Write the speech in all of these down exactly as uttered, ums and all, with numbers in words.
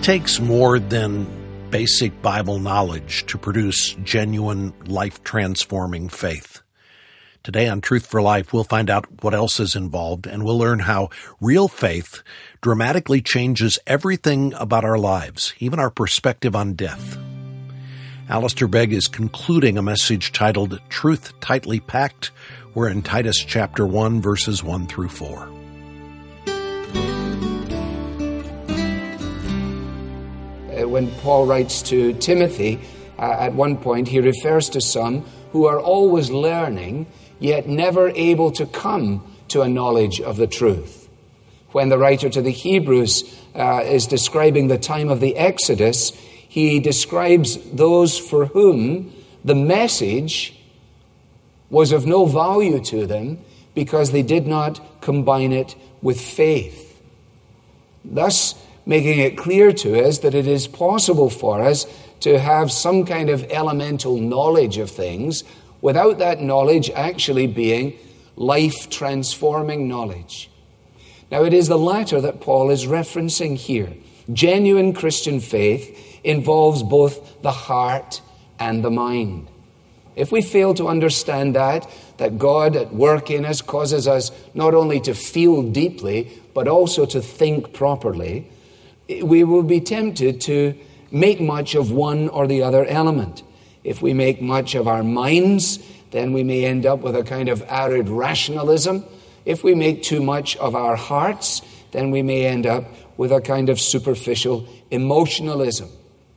takes more than basic Bible knowledge to produce genuine, life-transforming faith. Today on Truth for Life, we'll find out what else is involved, and we'll learn how real faith dramatically changes everything about our lives, even our perspective on death. Alistair Begg is concluding a message titled Truth Tightly Packed. We're in Titus chapter one, verses one through four. When Paul writes to Timothy, uh, at one point he refers to some who are always learning, yet never able to come to a knowledge of the truth. When the writer to the Hebrews uh, is describing the time of the Exodus, he describes those for whom the message was of no value to them because they did not combine it with faith. Thus, making it clear to us that it is possible for us to have some kind of elemental knowledge of things without that knowledge actually being life-transforming knowledge. Now, it is the latter that Paul is referencing here. Genuine Christian faith involves both the heart and the mind. If we fail to understand that, that God at work in us causes us not only to feel deeply, but also to think properly, we will be tempted to make much of one or the other element. If we make much of our minds, then we may end up with a kind of arid rationalism. If we make too much of our hearts, then we may end up with a kind of superficial emotionalism.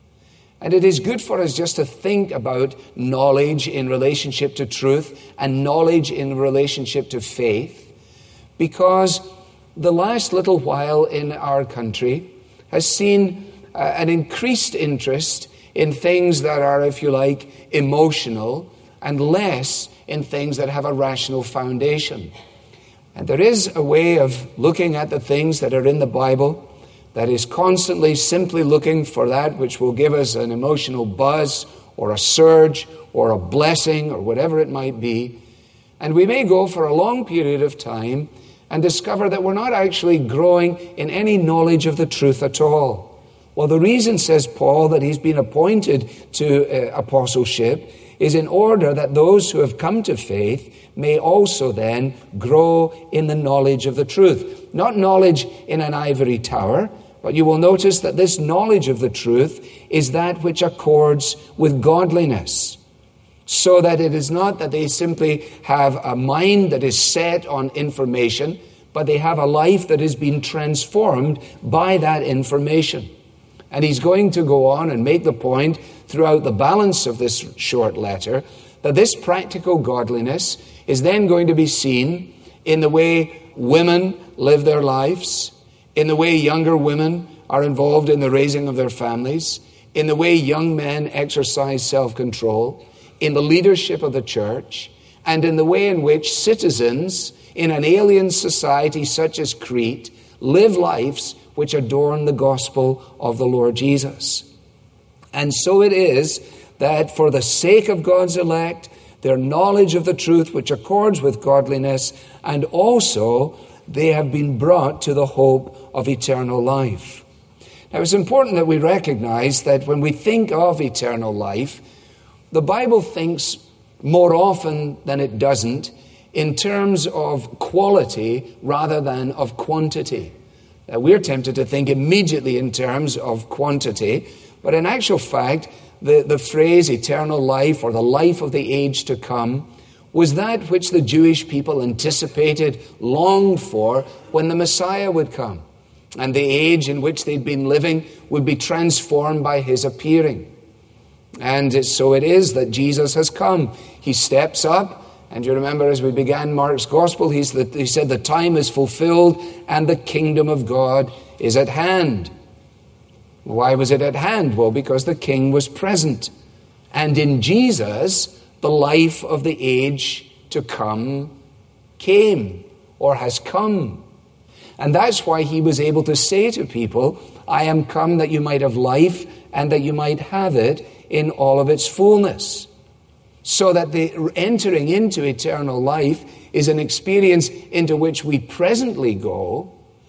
And it is good for us just to think about knowledge in relationship to truth and knowledge in relationship to faith, because the last little while in our country has seen uh, an increased interest in things that are, if you like, emotional, and less in things that have a rational foundation. And there is a way of looking at the things that are in the Bible that is constantly simply looking for that which will give us an emotional buzz or a surge or a blessing or whatever it might be. And we may go for a long period of time and discover that we're not actually growing in any knowledge of the truth at all. Well, the reason, says Paul, that he's been appointed to uh, apostleship is in order that those who have come to faith may also then grow in the knowledge of the truth. Not knowledge in an ivory tower, but you will notice that this knowledge of the truth is that which accords with godliness. So that it is not that they simply have a mind that is set on information, but they have a life that is being transformed by that information. And he's going to go on and make the point throughout the balance of this short letter that this practical godliness is then going to be seen in the way women live their lives, in the way younger women are involved in the raising of their families, in the way young men exercise self-control, in the leadership of the church, and in the way in which citizens in an alien society such as Crete live lives which adorn the gospel of the Lord Jesus. And so it is that for the sake of God's elect, their knowledge of the truth which accords with godliness, and also they have been brought to the hope of eternal life. Now, it's important that we recognize that when we think of eternal life, the Bible thinks more often than it doesn't in terms of quality rather than of quantity. Now, we're tempted to think immediately in terms of quantity, but in actual fact, the, the phrase eternal life or the life of the age to come was that which the Jewish people anticipated, longed for when the Messiah would come. And the age in which they'd been living would be transformed by his appearing. And so it is that Jesus has come. He steps up, and you remember as we began Mark's Gospel, he's the, he said the time is fulfilled and the kingdom of God is at hand. Why was it at hand? Well, because the king was present. And in Jesus, the life of the age to come came or has come. And that's why he was able to say to people, I am come that you might have life and that you might have it in all of its fullness. So that the entering into eternal life is an experience into which we presently go,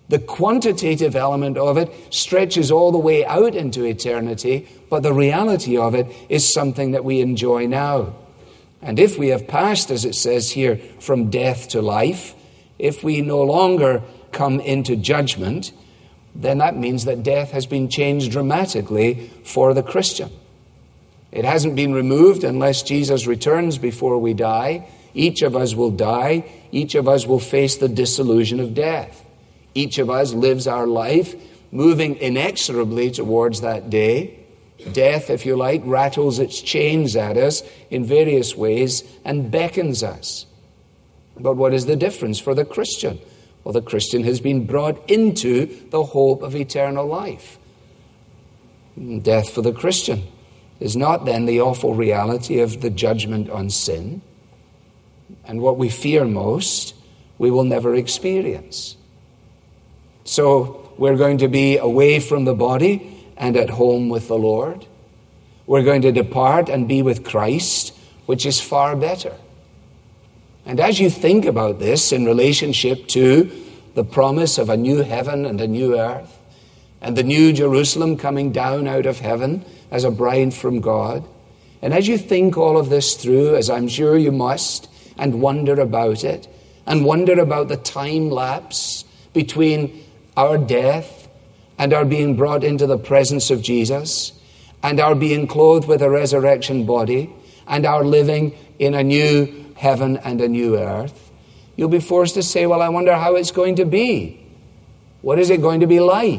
The quantitative element of it stretches all the way out into eternity, but the reality of it is something that we enjoy now. And if we have passed, as it says here, from death to life, if we no longer come into judgment, then that means that death has been changed dramatically for the Christian. It hasn't been removed unless Jesus returns before we die. Each of us will die. Each of us will face the disillusion of death. Each of us lives our life moving inexorably towards that day. Death, if you like, rattles its chains at us in various ways and beckons us. But what is the difference for the Christian? Well, the Christian has been brought into the hope of eternal life. Death for the Christian is not then the awful reality of the judgment on sin. And what we fear most, we will never experience. So we're going to be away from the body and at home with the Lord. We're going to depart and be with Christ, which is far better. And as you think about this in relationship to the promise of a new heaven and a new earth, and the new Jerusalem coming down out of heaven as a bride from God, and as you think all of this through, as I'm sure you must, and wonder about it, and wonder about the time lapse between our death and our being brought into the presence of Jesus, and our being clothed with a resurrection body, and our living in a new heaven and a new earth, you'll be forced to say, well, I wonder how it's going to be. What is it going to be like?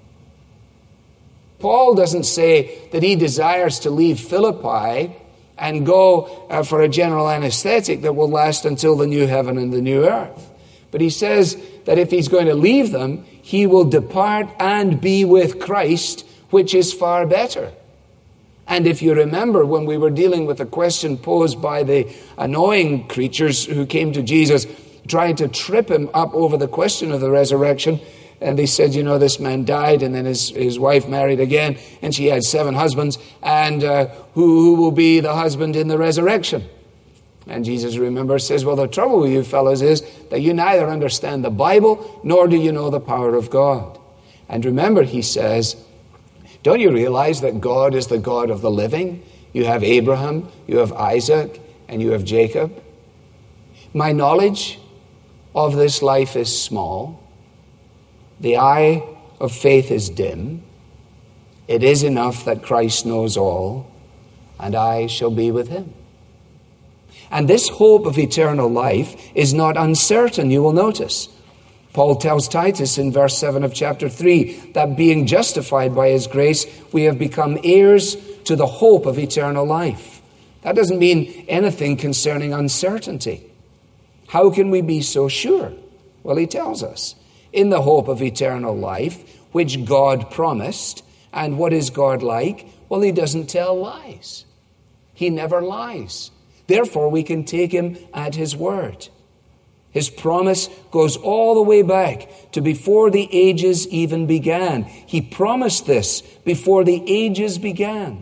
Paul doesn't say that he desires to leave Philippi and go uh, for a general anesthetic that will last until the new heaven and the new earth. But he says that if he's going to leave them, he will depart and be with Christ, which is far better. And if you remember when we were dealing with the question posed by the annoying creatures who came to Jesus, trying to trip him up over the question of the resurrection, and they said, you know, this man died, and then his, his wife married again, and she had seven husbands, and uh, who, who will be the husband in the resurrection? And Jesus, remember, says, well, the trouble with you fellows is that you neither understand the Bible, nor do you know the power of God. And remember, he says, don't you realize that God is the God of the living? You have Abraham, you have Isaac, and you have Jacob. My knowledge of this life is small. The eye of faith is dim. It is enough that Christ knows all, and I shall be with him. And this hope of eternal life is not uncertain, you will notice. Paul tells Titus in verse seven of chapter three that being justified by his grace, we have become heirs to the hope of eternal life. That doesn't mean anything concerning uncertainty. How can we be so sure? Well, he tells us, in the hope of eternal life, which God promised. And what is God like? Well, he doesn't tell lies. He never lies. Therefore, we can take him at his word. His promise goes all the way back to before the ages even began. He promised this before the ages began.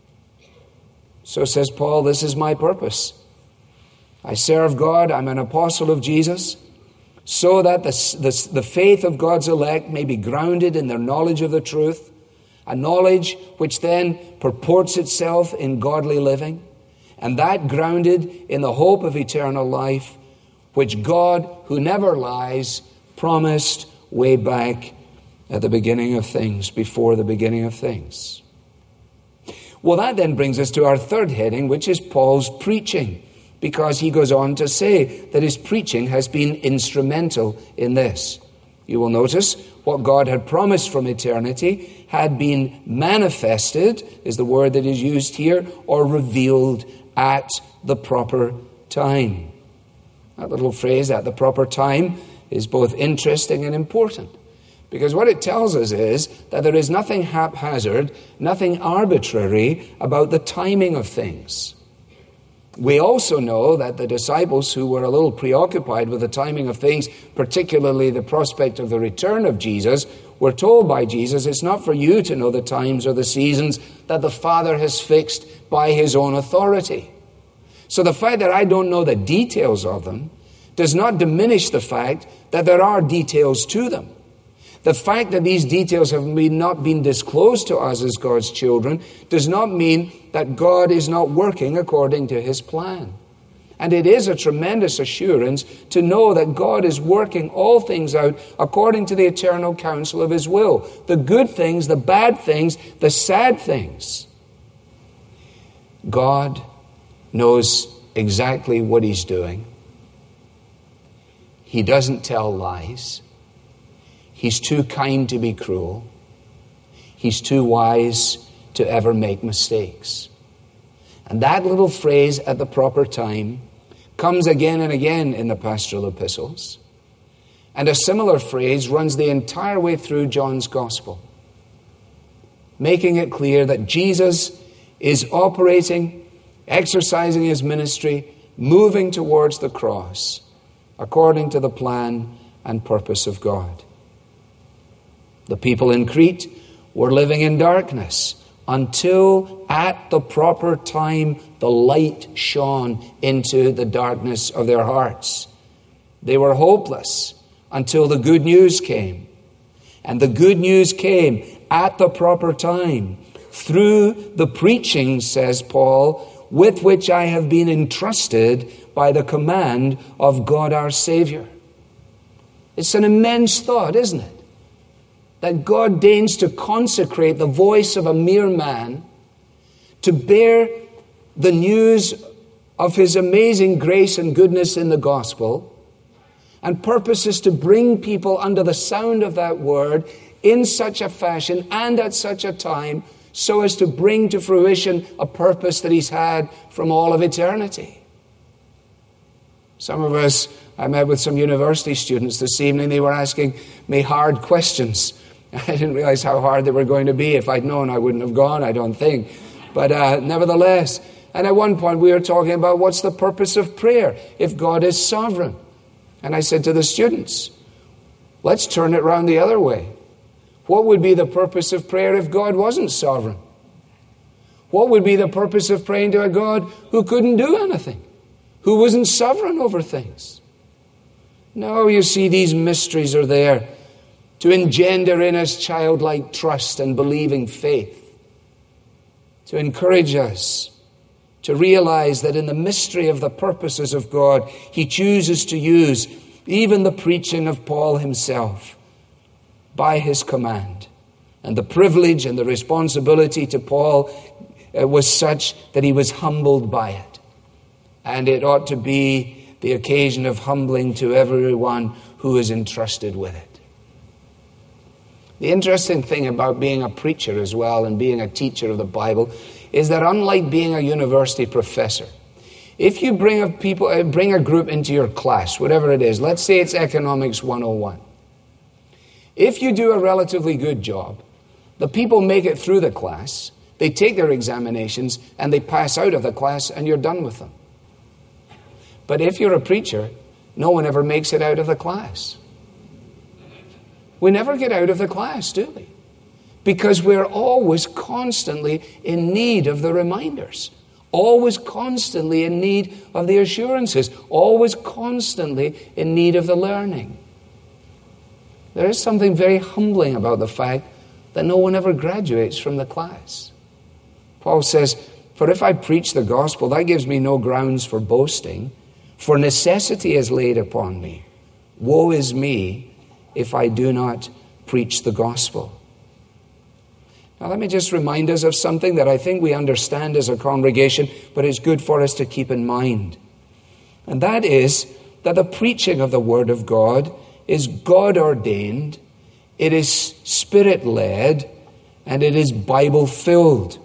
So says Paul, this is my purpose. I serve God, I'm an apostle of Jesus, so that the, the, the faith of God's elect may be grounded in their knowledge of the truth, a knowledge which then purports itself in godly living, and that grounded in the hope of eternal life, which God, who never lies, promised way back at the beginning of things, before the beginning of things. Well, that then brings us to our third heading, which is Paul's preaching, because he goes on to say that his preaching has been instrumental in this. You will notice what God had promised from eternity had been manifested, is the word that is used here, or revealed at the proper time. That little phrase, at the proper time, is both interesting and important. Because what it tells us is that there is nothing haphazard, nothing arbitrary about the timing of things. We also know that the disciples who were a little preoccupied with the timing of things, particularly the prospect of the return of Jesus, were told by Jesus, it's not for you to know the times or the seasons that the Father has fixed by his own authority. So the fact that I don't know the details of them does not diminish the fact that there are details to them. The fact that these details have not been disclosed to us as God's children does not mean that God is not working according to his plan. And it is a tremendous assurance to know that God is working all things out according to the eternal counsel of his will. The good things, the bad things, the sad things. God knows exactly what he's doing. He doesn't tell lies. He's too kind to be cruel. He's too wise to ever make mistakes. And that little phrase, at the proper time, comes again and again in the pastoral epistles. And a similar phrase runs the entire way through John's gospel, making it clear that Jesus is operating, exercising his ministry, moving towards the cross, according to the plan and purpose of God. The people in Crete were living in darkness until at the proper time the light shone into the darkness of their hearts. They were hopeless until the good news came. And the good news came at the proper time through the preaching, says Paul, with which I have been entrusted by the command of God our Savior. It's an immense thought, isn't it? That God deigns to consecrate the voice of a mere man to bear the news of his amazing grace and goodness in the gospel, and purposes to bring people under the sound of that word in such a fashion and at such a time so as to bring to fruition a purpose that he's had from all of eternity. Some of us, I met with some university students this evening, they were asking me hard questions. I didn't realize how hard they were going to be. If I'd known, I wouldn't have gone, I don't think. But uh, nevertheless, and at one point we were talking about what's the purpose of prayer if God is sovereign. And I said to the students, let's turn it around the other way. What would be the purpose of prayer if God wasn't sovereign? What would be the purpose of praying to a God who couldn't do anything, who wasn't sovereign over things? No, you see, these mysteries are there to engender in us childlike trust and believing faith, to encourage us to realize that in the mystery of the purposes of God, he chooses to use even the preaching of Paul himself by his command. And the privilege and the responsibility to Paul uh, was such that he was humbled by it. And it ought to be the occasion of humbling to everyone who is entrusted with it. The interesting thing about being a preacher as well and being a teacher of the Bible is that unlike being a university professor, if you bring a people, bring a group into your class, whatever it is, let's say it's Economics one oh one. If you do a relatively good job, the people make it through the class, they take their examinations, and they pass out of the class, and you're done with them. But if you're a preacher, no one ever makes it out of the class. We never get out of the class, do we? Because we're always constantly in need of the reminders, always constantly in need of the assurances, always constantly in need of the learning. There is something very humbling about the fact that no one ever graduates from the class. Paul says, "For if I preach the gospel, that gives me no grounds for boasting, for necessity is laid upon me. Woe is me if I do not preach the gospel." Now let me just remind us of something that I think we understand as a congregation, but it's good for us to keep in mind. And that is that the preaching of the Word of God is God-ordained, it is Spirit-led, and it is Bible-filled.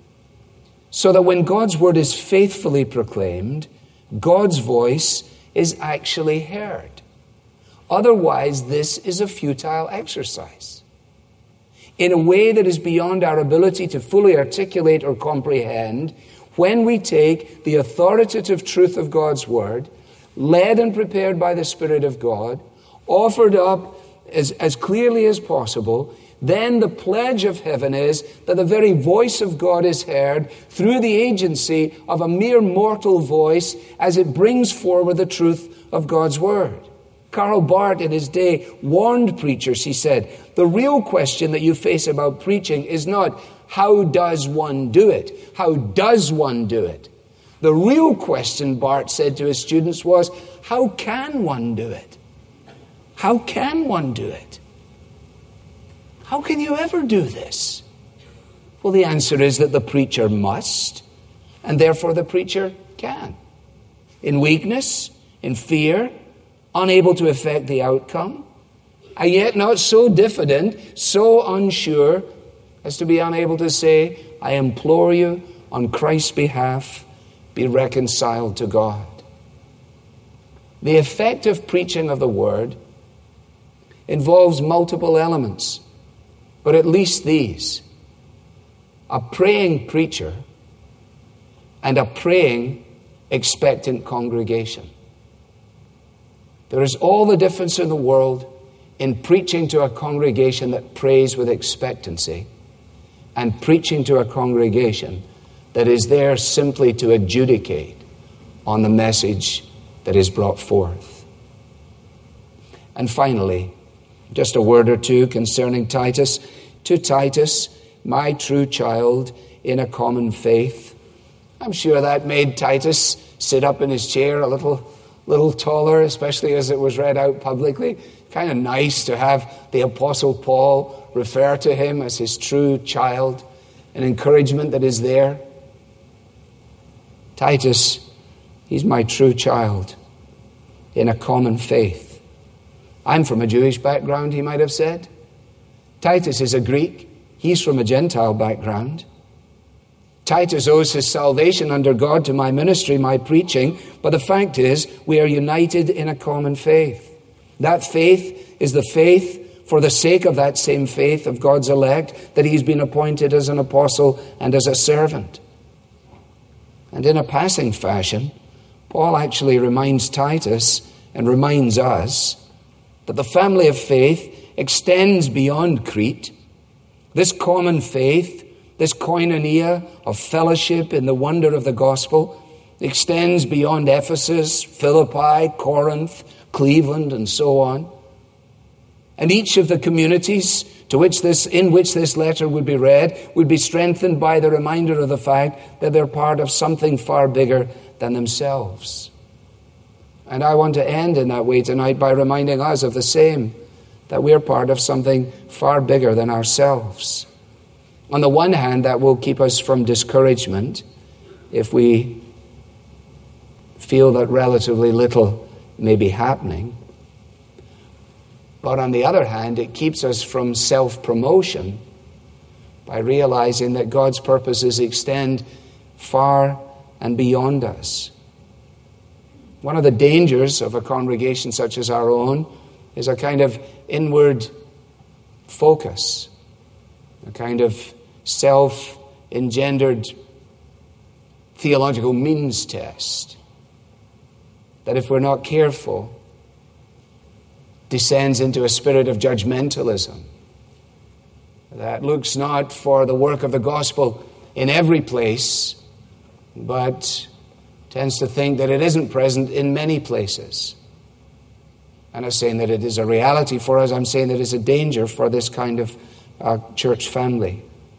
So that when God's Word is faithfully proclaimed, God's voice is actually heard. Otherwise, this is a futile exercise. In a way that is beyond our ability to fully articulate or comprehend, when we take the authoritative truth of God's Word, led and prepared by the Spirit of God, offered up as, as clearly as possible, then the pledge of heaven is that the very voice of God is heard through the agency of a mere mortal voice as it brings forward the truth of God's Word. Karl Barth in his day warned preachers. He said, the real question that you face about preaching is not, how does one do it? How does one do it? The real question, Barth said to his students, was, how can one do it? How can one do it? How can you ever do this? Well, the answer is that the preacher must, and therefore the preacher can. In weakness, in fear, unable to affect the outcome, and yet not so diffident, so unsure as to be unable to say, I implore you on Christ's behalf, be reconciled to God. The effective preaching of the word involves multiple elements, but at least these: a praying preacher and a praying, expectant congregation. There is all the difference in the world in preaching to a congregation that prays with expectancy and preaching to a congregation that is there simply to adjudicate on the message that is brought forth. And finally, just a word or two concerning Titus. To Titus, my true child in a common faith. I'm sure that made Titus sit up in his chair a little, little taller, especially as it was read out publicly. Kind of nice to have the Apostle Paul refer to him as his true child, an encouragement that is there. Titus, he's my true child in a common faith. I'm from a Jewish background, he might have said. Titus is a Greek. He's from a Gentile background. Titus owes his salvation under God to my ministry, my preaching, but the fact is we are united in a common faith. That faith is the faith, for the sake of that same faith of God's elect, that he's been appointed as an apostle and as a servant. And in a passing fashion, Paul actually reminds Titus and reminds us that the family of faith extends beyond Crete. This common faith, this koinonia of fellowship in the wonder of the gospel, extends beyond Ephesus, Philippi, Corinth, Cleveland, and so on. And each of the communities to which this, in which this letter would be read would be strengthened by the reminder of the fact that they're part of something far bigger than themselves. And I want to end in that way tonight by reminding us of the same, that we're part of something far bigger than ourselves. On the one hand, that will keep us from discouragement if we feel that relatively little may be happening. But on the other hand, it keeps us from self-promotion by realizing that God's purposes extend far and beyond us. One of the dangers of a congregation such as our own is a kind of inward focus, a kind of self-engendered theological means test that, if we're not careful, descends into a spirit of judgmentalism that looks not for the work of the gospel in every place, but tends to think that it isn't present in many places. I'm not saying that it is a reality for us. I'm saying that it's a danger for this kind of uh, church family.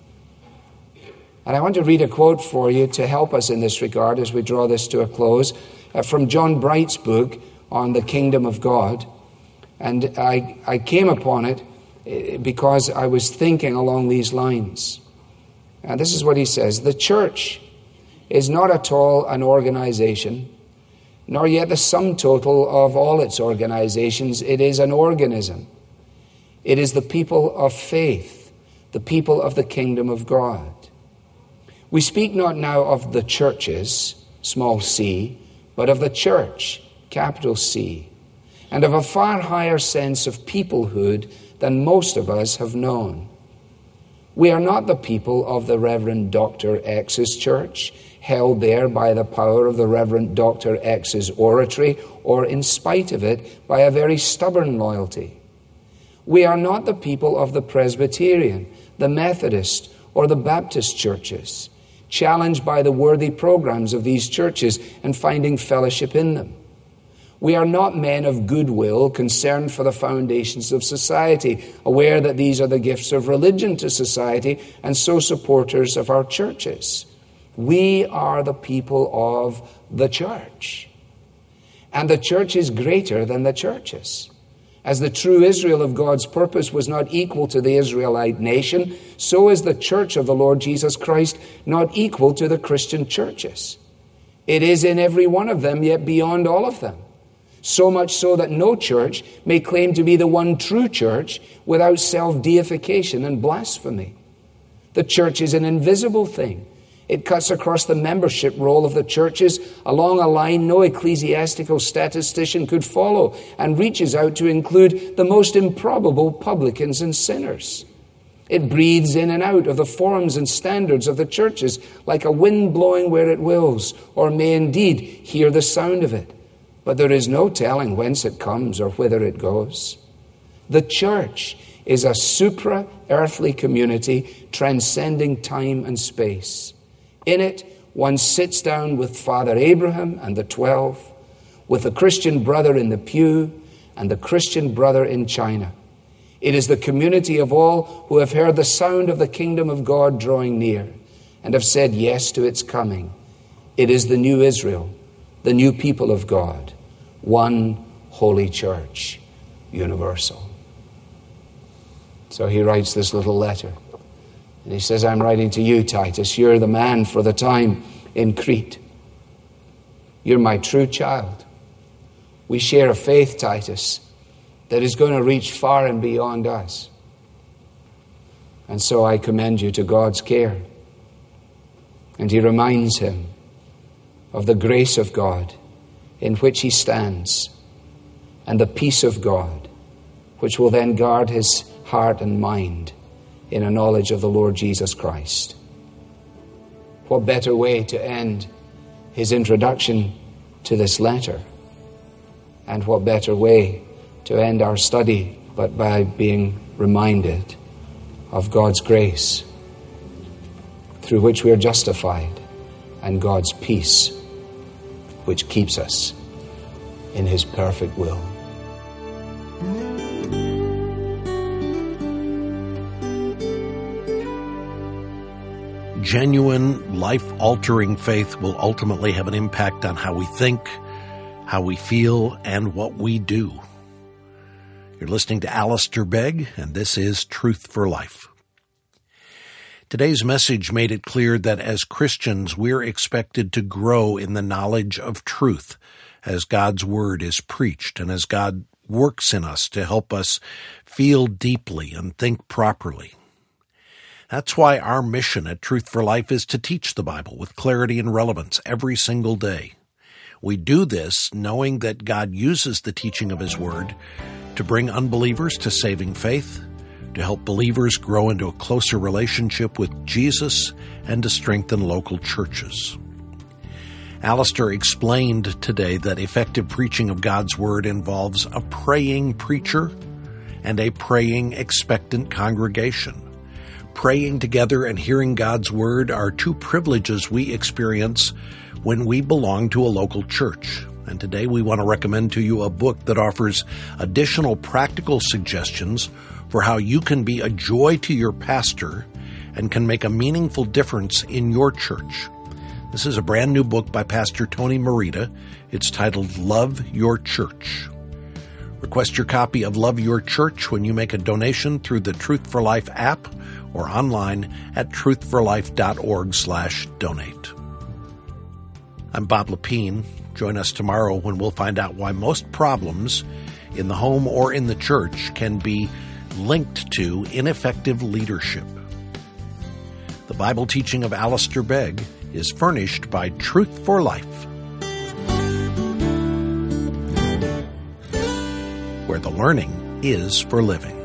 And I want to read a quote for you to help us in this regard as we draw this to a close, uh, from John Bright's book on the kingdom of God. And I, I came upon it because I was thinking along these lines. And this is what he says: the church is not at all an organization, nor yet the sum total of all its organizations. It is an organism. It is the people of faith, the people of the kingdom of God. We speak not now of the churches, small c, but of the church, capital C, and of a far higher sense of peoplehood than most of us have known. We are not the people of the Reverend Doctor X's church, held there by the power of the Reverend Doctor X's oratory, or in spite of it, by a very stubborn loyalty. We are not the people of the Presbyterian, the Methodist, or the Baptist churches, challenged by the worthy programs of these churches and finding fellowship in them. We are not men of goodwill, concerned for the foundations of society, aware that these are the gifts of religion to society, and so supporters of our churches. We are the people of the church. And the church is greater than the churches. As the true Israel of God's purpose was not equal to the Israelite nation, so is the church of the Lord Jesus Christ not equal to the Christian churches. It is in every one of them, yet beyond all of them. So much so that no church may claim to be the one true church without self-deification and blasphemy. The church is an invisible thing. It cuts across the membership roll of the churches along a line no ecclesiastical statistician could follow, and reaches out to include the most improbable publicans and sinners. It breathes in and out of the forms and standards of the churches like a wind blowing where it wills, or may indeed hear the sound of it. But there is no telling whence it comes or whither it goes. The church is a supra-earthly community transcending time and space. In it, one sits down with Father Abraham and the twelve, with the Christian brother in the pew and the Christian brother in China. It is the community of all who have heard the sound of the kingdom of God drawing near and have said yes to its coming. It is the new Israel, the new people of God, one holy church, universal. So he writes this little letter. And he says, I'm writing to you, Titus. You're the man for the time in Crete. You're my true child. We share a faith, Titus, that is going to reach far and beyond us. And so I commend you to God's care. And he reminds him of the grace of God in which he stands, and the peace of God, which will then guard his heart and mind in a knowledge of the Lord Jesus Christ. What better way to end his introduction to this letter? And what better way to end our study but by being reminded of God's grace, through which we are justified, and God's peace, which keeps us in his perfect will. Genuine, life-altering faith will ultimately have an impact on how we think, how we feel, and what we do. You're listening to Alistair Begg, and this is Truth for Life. Today's message made it clear that as Christians, we're expected to grow in the knowledge of truth as God's Word is preached and as God works in us to help us feel deeply and think properly. That's why our mission at Truth for Life is to teach the Bible with clarity and relevance every single day. We do this knowing that God uses the teaching of His Word to bring unbelievers to saving faith, to help believers grow into a closer relationship with Jesus, and to strengthen local churches. Alistair explained today that effective preaching of God's Word involves a praying preacher and a praying, expectant congregation. Praying together and hearing God's Word are two privileges we experience when we belong to a local church. And today we want to recommend to you a book that offers additional practical suggestions for how you can be a joy to your pastor and can make a meaningful difference in your church. This is a brand new book by Pastor Tony Merida. It's titled Love Your Church. Request your copy of Love Your Church when you make a donation through the Truth for Life app or online at truthforlife.org slash donate. I'm Bob Lepine. Join us tomorrow when we'll find out why most problems in the home or in the church can be linked to ineffective leadership. The Bible teaching of Alistair Begg is furnished by Truth for Life, where the learning is for living.